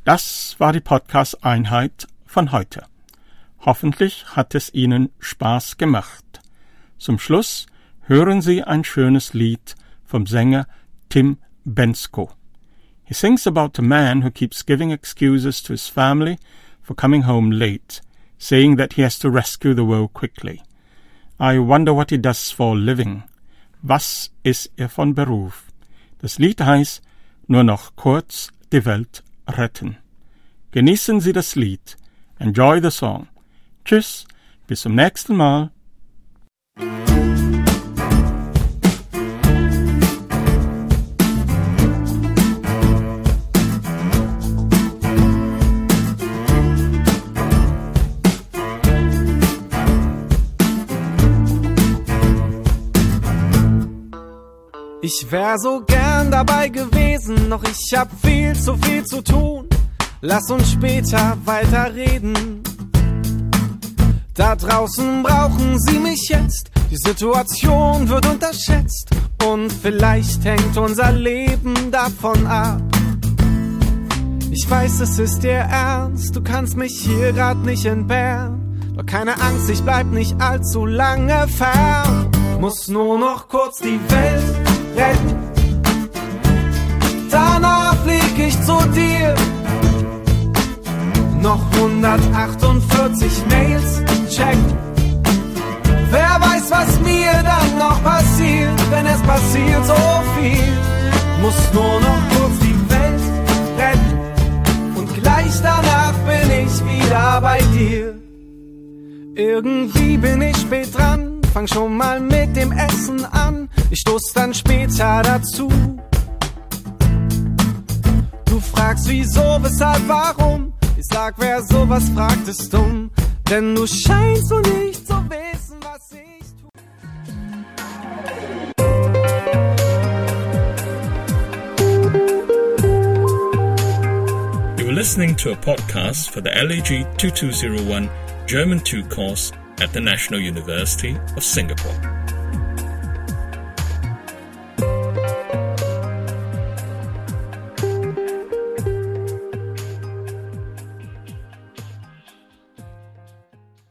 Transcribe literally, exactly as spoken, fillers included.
Das war die Podcast-Einheit von heute. Hoffentlich hat es Ihnen Spaß gemacht. Zum Schluss hören Sie ein schönes Lied vom Sänger Tim Bendzko. He sings about a man who keeps giving excuses to his family for coming home late, saying that he has to rescue the world quickly. I wonder what he does for a living. Was ist er von Beruf? Das Lied heißt Nur noch kurz die Welt retten. Genießen Sie das Lied. Enjoy the song. Tschüss, bis zum nächsten Mal. Ich wär so gern dabei gewesen, doch ich hab viel zu viel zu tun. Lass uns später weiterreden. Da draußen brauchen sie mich jetzt, die Situation wird unterschätzt und vielleicht hängt unser Leben davon ab. Ich weiß, es ist dir ernst, du kannst mich hier grad nicht entbehren, doch keine Angst, ich bleib nicht allzu lange fern. Muss nur noch kurz die Welt retten, danach flieg ich zu dir. Noch hundertachtundvierzig Mails checken. Wer weiß, was mir dann noch passiert, denn es passiert so viel. Muss nur noch kurz die Welt retten und gleich danach bin ich wieder bei dir. Irgendwie bin ich spät dran, fang schon mal mit dem Essen an. Ich stoß dann später dazu. Du fragst wieso, weshalb, warum. Ich sag, wer sowas fragt, ist dumm. Denn du scheinst so nicht zu wissen, was ich tu. You are listening to a podcast for the L A G twenty-two oh one German two course at the National University of Singapore.